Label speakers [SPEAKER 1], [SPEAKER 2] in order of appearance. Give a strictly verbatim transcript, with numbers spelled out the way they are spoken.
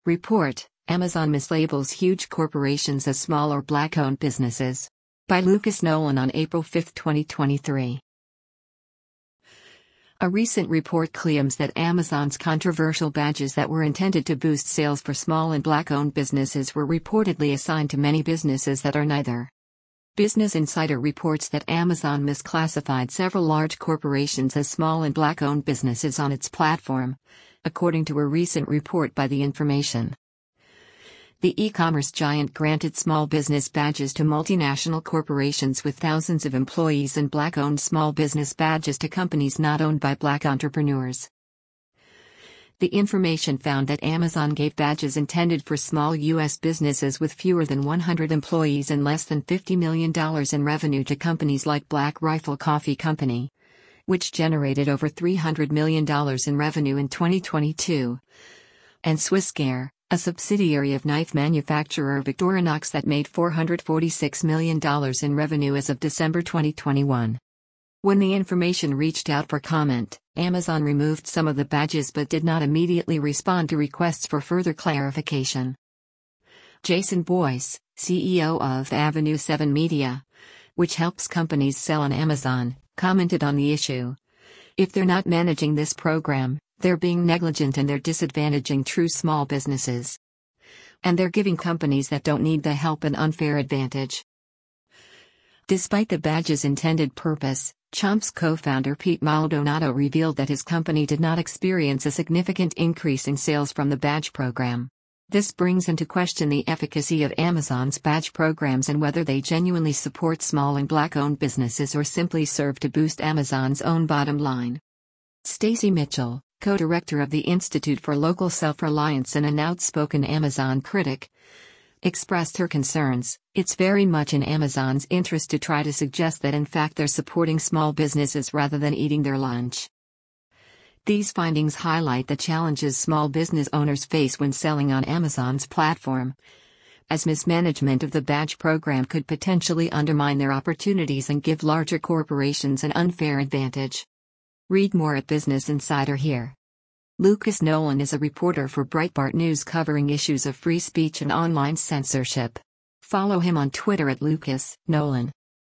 [SPEAKER 1] Report: Amazon mislabels huge corporations as small or black-owned businesses. By Lucas Nolan on April fifth, twenty twenty-three. A recent report claims that Amazon's controversial badges that were intended to boost sales for small and black-owned businesses were reportedly assigned to many businesses that are neither. Business Insider reports that Amazon misclassified several large corporations as small and black-owned businesses on its platform, according to a recent report by The Information. The e-commerce giant granted small business badges to multinational corporations with thousands of employees and black-owned small business badges to companies not owned by black entrepreneurs. The Information found that Amazon gave badges intended for small U S businesses with fewer than one hundred employees and less than fifty million dollars in revenue to companies like Black Rifle Coffee Company, which generated over three hundred million dollars in revenue in twenty twenty-two, and Swisscare, a subsidiary of knife manufacturer Victorinox that made four hundred forty-six million dollars in revenue as of December twenty twenty-one. When The Information reached out for comment, Amazon removed some of the badges but did not immediately respond to requests for further clarification. Jason Boyce, C E O of Avenue seven Media, which helps companies sell on Amazon, commented on the issue. "If they're not managing this program, they're being negligent and they're disadvantaging true small businesses. And they're giving companies that don't need the help an unfair advantage." Despite the badge's intended purpose, Chomp's co-founder Pete Maldonado revealed that his company did not experience a significant increase in sales from the badge program. This brings into question the efficacy of Amazon's badge programs and whether they genuinely support small and black-owned businesses or simply serve to boost Amazon's own bottom line. Stacy Mitchell, co-director of the Institute for Local Self-Reliance and an outspoken Amazon critic, expressed her concerns. "It's very much in Amazon's interest to try to suggest that in fact they're supporting small businesses rather than eating their lunch." These findings highlight the challenges small business owners face when selling on Amazon's platform, as mismanagement of the badge program could potentially undermine their opportunities and give larger corporations an unfair advantage. Read more at Business Insider here. Lucas Nolan is a reporter for Breitbart News covering issues of free speech and online censorship. Follow him on Twitter at Lucas Nolan.